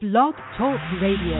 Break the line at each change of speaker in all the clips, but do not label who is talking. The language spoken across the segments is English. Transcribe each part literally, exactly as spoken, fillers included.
Blog Talk Radio.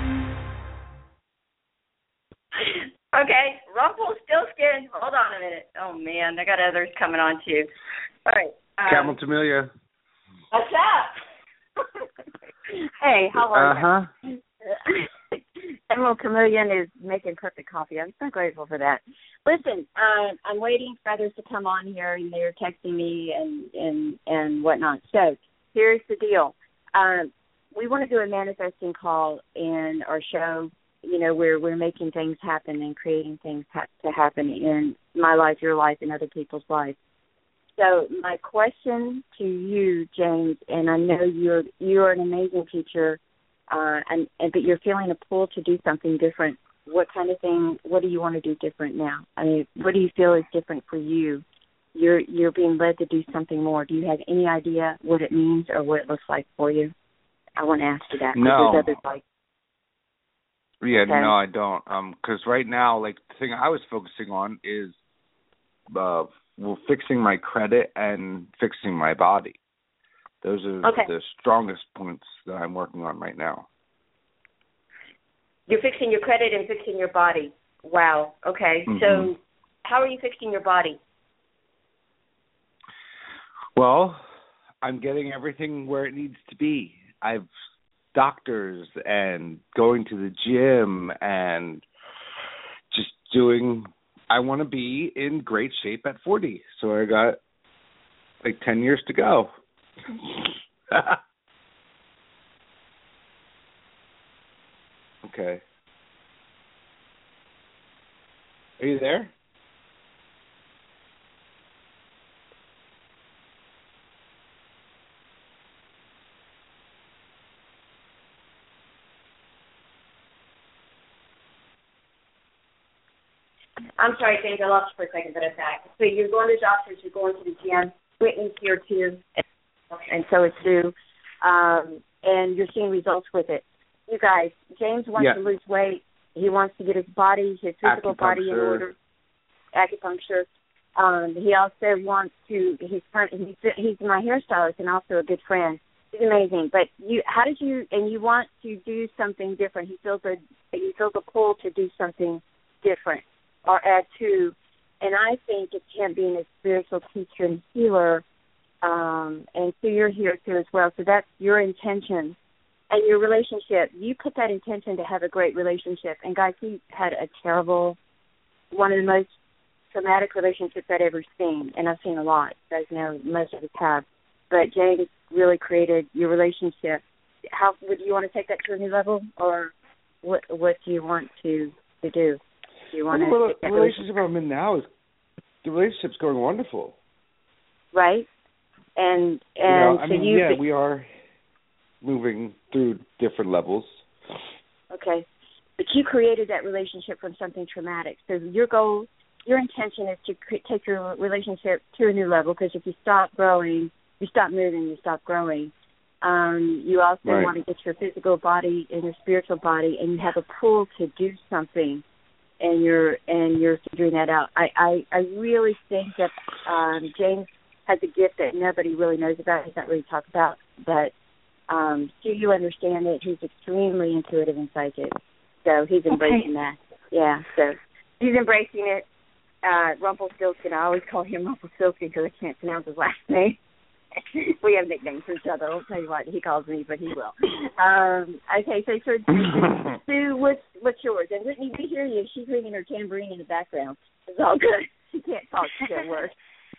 Okay, Rumpelstiltskin. Hold on a minute. Oh, man, I got others coming on, too. All right. Um,
Camel Camellia.
What's up? Hey, how are
uh-huh.
you? Uh-huh. Emerald Chameleon is making perfect coffee. I'm so grateful for that. Listen, uh, I'm waiting for others to come on here, and they're texting me and, and, and whatnot. So here's the deal. Um, we want to do a manifesting call in our show, you know, where we're making things happen and creating things ha- to happen in my life, your life, and other people's lives. So my question to you, James, and I know you're you're an amazing teacher, uh, and, and but you're feeling a pull to do something different. What kind of thing? What do you want to do different now? I mean, what do you feel is different for you? You're you're being led to do something more. Do you have any idea what it means or what it looks like for you? I want to ask you that.
No.
Others like,
yeah,
okay.
no, I don't. Um, because right now, like the thing I was focusing on is, uh, well, fixing my credit and fixing my body. Those are
okay.
the strongest points that I'm working on right now.
You're fixing your credit and fixing your body. Wow. Okay.
Mm-hmm.
So, how are you fixing your body?
Well, I'm getting everything where it needs to be. I've doctors and going to the gym and just doing. I want to be in great shape at forty, so I got like ten years to go. Okay. Are you there?
I'm sorry, James, I lost you for a second, but I'm back. So you're going to the doctors, you're going to the gym, Whitney's here too, and so is Sue, um, and you're seeing results with it. You guys, James wants
yeah.
to lose weight. He wants to get his body, his physical body in order. Acupuncture. Um, he also wants to. He's he's he's my hairstylist and also a good friend. He's amazing. But you, how did you? And you want to do something different. He feels a he feels a pull to do something different or add to. And I think it's him being a spiritual teacher and healer. Um, and so you're here too as well. So that's your intention. And your relationship, you put that intention to have a great relationship. And, guys, he had a terrible, one of the most traumatic relationships I'd ever seen. And I've seen a lot. You guys know most of us have. But James really created your relationship. How would you want to take that to a new level? Or what What do you want to, to do? Do you want
well,
to
the relationship I'm in now is, the relationship's going wonderful.
Right? And, and
you know, I
so
mean,
you...
yeah, we are moving through different levels.
Okay. But you created that relationship from something traumatic. So your goal, your intention is to cre- take your relationship to a new level, because if you stop growing, you stop moving, you stop growing. Um, you also
right.
want to get your physical body and your spiritual body, and you have a pull to do something, and you're and you're figuring that out. I, I, I really think that um, James has a gift that nobody really knows about. He's not really talked about, but Um, do you understand it? He's extremely intuitive and psychic, so he's embracing
okay.
that. Yeah, so he's embracing it. Uh, Rumpelstiltskin, I always call him Rumpelstiltskin because I can't pronounce his last name. We have nicknames for each other. I'll tell you what, he calls me, but he will. Um, okay, so, so Sue, what's, what's yours? And Whitney, we hear you. She's ringing her tambourine in the background. It's all good. She can't talk, she can't work.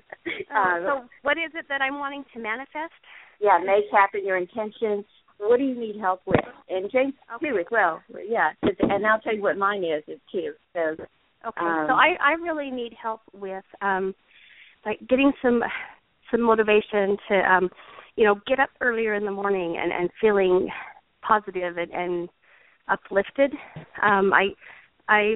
Uh, so what is it that I'm wanting to manifest?
Yeah, make happen your intention. What do you need help with? And James, okay. too, as well. Yeah, and I'll tell you what mine is, is too. So,
okay,
um,
so I, I really need help with, um, like, getting some some motivation to, um, you know, get up earlier in the morning and, and feeling positive and, and uplifted. Um, I I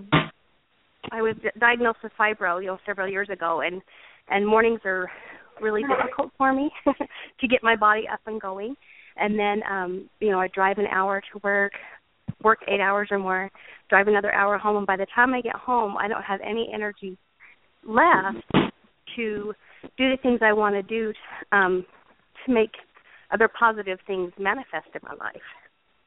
I was diagnosed with fibro, you know, several years ago, and, and mornings are really difficult for me to get my body up and going. And then, um, you know, I drive an hour to work, work eight hours or more, drive another hour home, and by the time I get home, I don't have any energy left to do the things I want to do um, to make other positive things manifest in my life.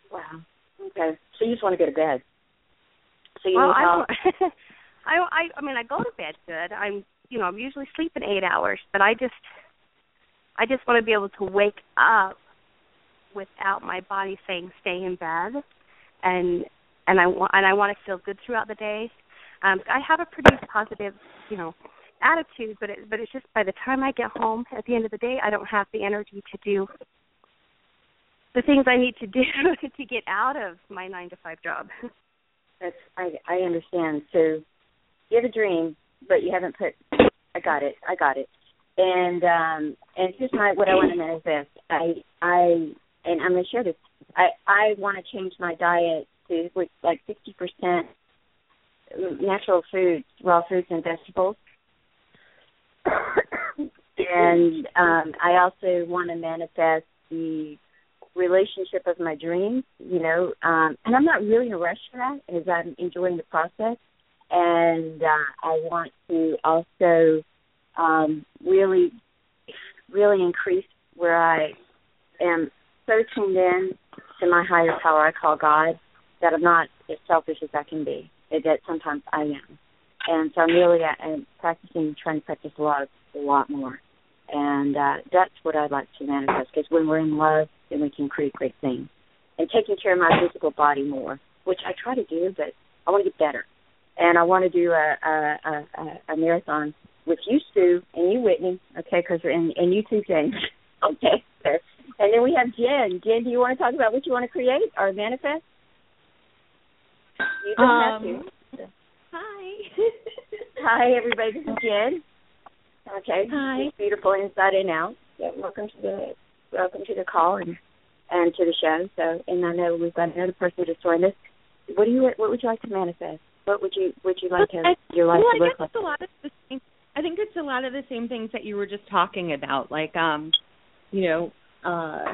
Wow. Okay. So you just want to go to bed. So you
well,
need
I,
help.
don't, I, I, I mean, I go to bed good. I'm, you know, I'm usually sleeping eight hours, but I just, I just want to be able to wake up without my body saying stay in bed, and and I want and I want to feel good throughout the day. Um, I have a pretty positive, you know, attitude, but it, but it's just by the time I get home at the end of the day, I don't have the energy to do the things I need to do to get out of my nine to five job.
That's I I understand. So you have a dream, but you haven't put. I got it. I got it. And um and here's my what I want to manifest. I I and I'm gonna share this. I I want to change my diet to like fifty percent natural foods, raw fruits and vegetables. And um, I also want to manifest the relationship of my dreams, you know, um, and I'm not really in a rush for that, as I'm enjoying the process. And uh, I want to also um, really, really increase where I am so tuned in to my higher power I call God, that I'm not as selfish as I can be, that sometimes I am. And so I'm really I'm practicing, trying to practice a lot, a lot more. And uh, that's what I'd like to manifest, because when we're in love, then we can create great things. And taking care of my physical body more, which I try to do, but I want to get better. And I want to do a a, a, a marathon with you, Sue, and you, Whitney, okay, cause, and, and you too, James. Okay. And then we have Jen. Jen, do you want to talk about what you want to create or manifest? You don't um, have to.
Hi.
Hi, everybody. This is Jen. Okay.
Hi.
It's beautiful inside and out. Yeah, welcome to the welcome to the call and and to the show. So, and I know we've got another person just joined us. What do you what would you like to manifest? What would you would you like to
I,
your life
well,
to look
I guess
like?
It's a lot of the same, I think it's a lot of the same things that you were just talking about, like um, you know, uh,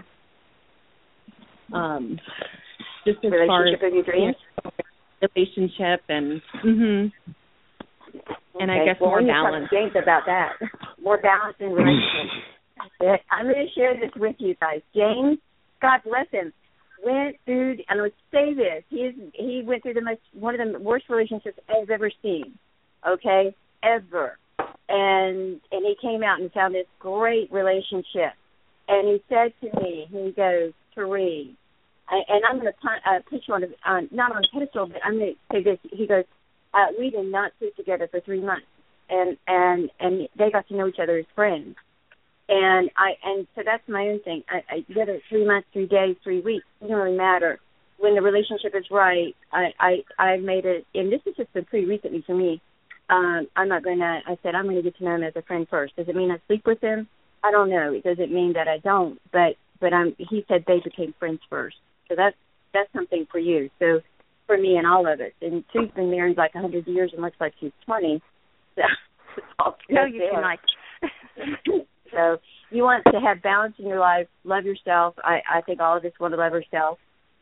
um, just as
relationship
far as
of your dreams,
you know, relationship and mhm. And
okay.
I guess
well,
more
when
balance.
You talk to James about that, more balance in relationships. I'm going to share this with you guys. James, God bless him, went through, and let's say this, he is, he went through the most, one of the worst relationships I've ever seen, okay, ever. And and he came out and found this great relationship. And he said to me, he goes, Therese, and I'm going to uh, put you on, a, on, not on a pedestal, but I'm going to say this. He goes, uh, we did not sleep together for three months. And, and, and they got to know each other as friends. And I and so that's my own thing. I, I whether it's three months, three days, three weeks, it doesn't really matter. When the relationship is right, I I I've made it, and this has just been pretty recently for me. Um, I'm not going to. I said I'm going to get to know him as a friend first. Does it mean I sleep with him? I don't know. It doesn't mean that I don't. But but I'm. He said they became friends first. So that's that's something for you. So for me and all of us. And Sue's been married like a hundred years and looks like she's twenty. So it's all good.
No, you can like.
So you want to have balance in your life, love yourself. I, I think all of us want to love ourselves.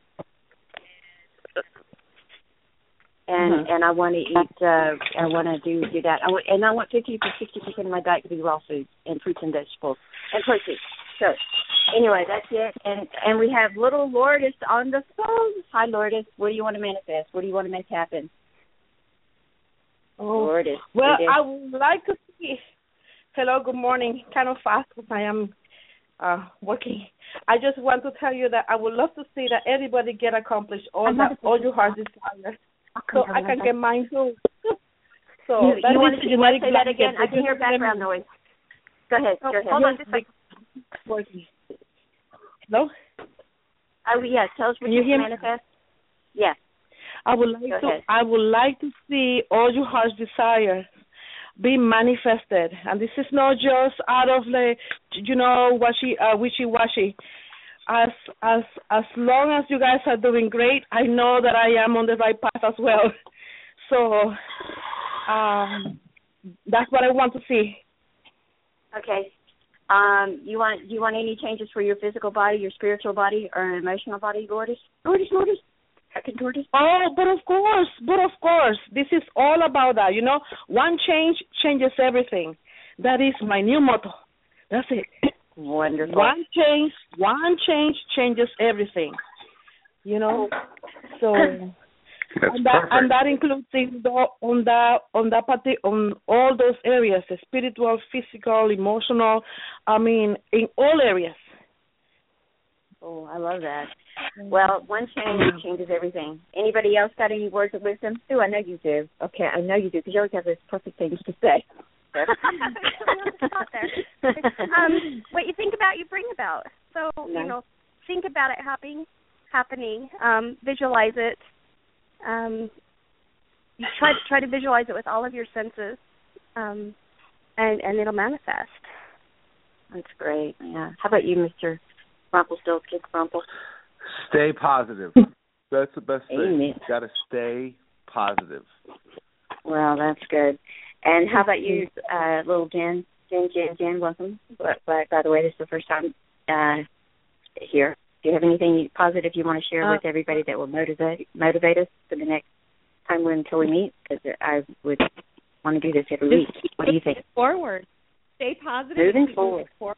And mm-hmm. and I want to eat, uh, I want to do, do that. I want, and I want fifty to sixty percent of my diet to be raw foods and fruits and vegetables and protein. So anyway, that's it. And and we have little Lourdes on the phone. Hi, Lourdes. What do you want to manifest? What do you want to make happen?
Oh,
Lourdes.
Well,
Lourdes.
I would like to see. Hello, good morning. Kind of fast because I am uh, working. I just want to tell you that I would love to see that everybody get accomplished all that all your heart desires, so I can get mine too. So
you,
that
you want
is
to
the
say
genetic
that again? I can hear background noise. Go ahead. Go ahead.
Hold on just a second.
Working. Hello.
Oh yes. Tell us what
can you,
you
hear
manifest. Yes.
I would like
Go
to.
ahead.
I would like to see all your heart's desires be manifested, and this is not just out of the, you know, wishy uh, wishy washy. As as as long as you guys are doing great, I know that I am on the right path as well. So um, that's what I want to see.
Okay. Um, you want you want any changes for your physical body, your spiritual body, or emotional body, Lourdes? Lourdes, Lourdes.
Oh, but of course, but of course, this is all about that. You know, one change changes everything. That is my new motto. That's it.
Wonderful.
One change, one change changes everything. you know. So
That's
and that,
perfect.
and that includes in the, on that on that parti- on all those areas, the spiritual, physical, emotional. I mean, in all areas.
Oh, I love that. Well, one change changes everything. Anybody else got any words of wisdom? Sue, I know you do. Okay, I know you do because you always have those perfect things to say.
Stop there. Um, what you think about, you bring about. So,
No.
you know, think about it happening, happening. Um, visualize it. Um, you try try to visualize it with all of your senses, um, and and it'll manifest.
That's great. Yeah. How about you, Mister Rumpelstiltskin Rumpel?
Stay positive. That's the best thing.
Amen.
You got to stay positive.
Well, that's good. And how about you, uh, little Jen? Jen, Jen, Jen, welcome. But, but by the way, this is the first time uh, here. Do you have anything positive you want to share
uh,
with everybody that will motivate motivate us for the next time we until we meet? Because I would want to do this every week. What do you think?
Forward. Stay positive.
Moving
keep
forward.
forward.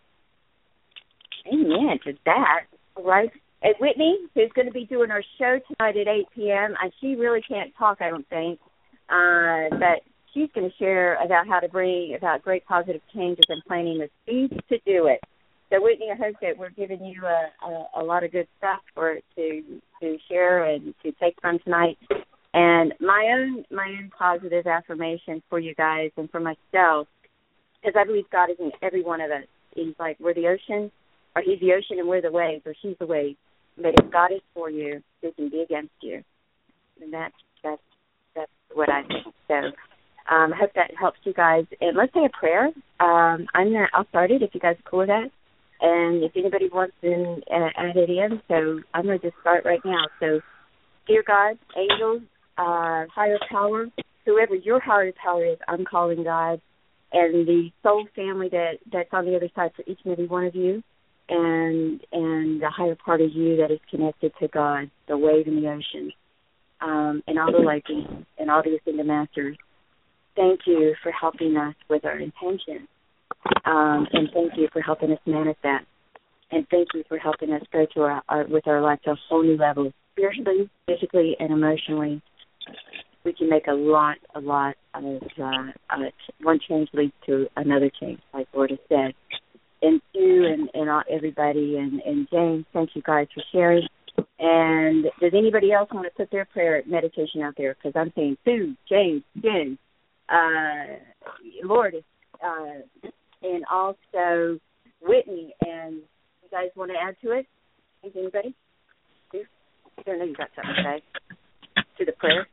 Amen to that. All right. And Whitney, who's going to be doing our show tonight at eight p.m., and she really can't talk, I don't think, uh, but she's going to share about how to bring about great positive changes and planting the seeds to do it. So, Whitney, I hope that we're giving you a, a, a lot of good stuff for it to to share and to take from tonight. And my own my own positive affirmation for you guys and for myself, because I believe God is in every one of us. He's like, we're the ocean, or he's the ocean and we're the waves, or she's the wave. But if God is for you, who can be against you? And that's that's that's what I think. So um, I hope that helps you guys. And let's say a prayer. Um, I'm gonna I'll start it if you guys are cool with that. And if anybody wants to uh, add it in, so I'm gonna just start right now. So, dear God, angels, uh, higher power, whoever your higher power is, I'm calling God, and the soul family that that's on the other side for each and every one of you. And and the higher part of you that is connected to God, the wave in the ocean, um, and all the lightning, and all the ascended masters. Thank you for helping us with our intentions, um, and thank you for helping us manifest, and thank you for helping us go to our, our with our life to a whole new level, spiritually, physically, and emotionally. We can make a lot, a lot of uh, uh, one change leads to another change, like Lord has said. And Sue and, and all, everybody and, and James, thank you guys for sharing. And does anybody else want to put their prayer meditation out there? Because I'm saying Sue, James, Jen, uh, Lourdes, uh, and also Whitney. And you guys want to add to it? Is anybody? Sue? I don't know you got something to say to the prayer.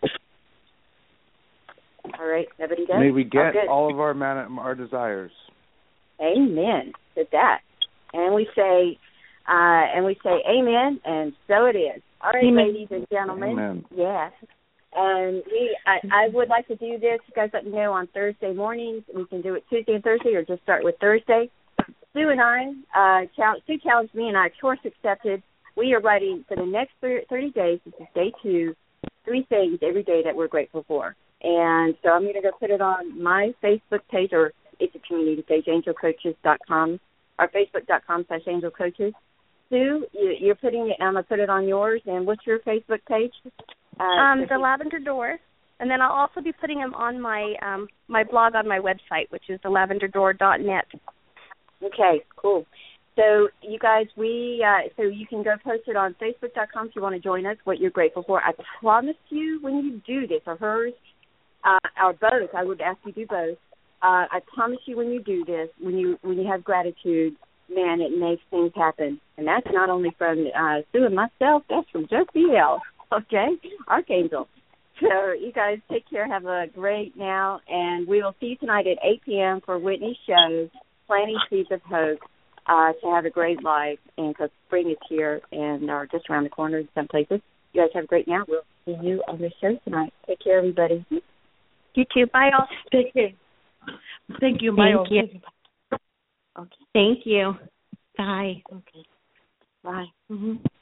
All right, nobody does?
May we get
oh,
all of our man- our desires.
Amen to that. And we say, uh, and we say amen, and so it is. All right,
amen.
Ladies and gentlemen.
Amen.
Yes. And we, I, I would like to do this. You guys let me know on Thursday mornings. We can do it Tuesday and Thursday, or just start with Thursday. Sue and I, uh, challenge, Sue challenged me, and I, of course, accepted. We are writing for the next thirty days. This is day two. Three things every day that we're grateful for. And so I'm going to go put it on my Facebook page, or it's a community page, angel coaches dot com, or facebook dot com slash angel coaches. Sue, you, you're putting it, I'm going to put it on yours. And what's your Facebook page? Uh,
um, the Lavender Door. And then I'll also be putting them on my um, my blog on my website, which is the lavender door dot net.
Okay, cool. So you guys, we uh, so you can go post it on facebook dot com if you want to join us, what you're grateful for. I promise you when you do this, or hers, uh, or both, I would ask you to do both. Uh, I promise you when you do this, when you when you have gratitude, man, it makes things happen. And that's not only from uh, Sue and myself, that's from Josie L, okay, Archangel. So you guys take care, have a great now, and we will see you tonight at eight p.m. for Whitney's show, Planting Seeds of Hope, uh, to have a great life, and because spring is here and are just around the corner in some places. You guys have a great now. We'll see you on the show tonight. Take care, everybody.
You too. Bye, all.
Take care. Thank you. Bye.
Thank you.
Okay.
Thank you. Bye.
Okay. Bye.
Mm-hmm.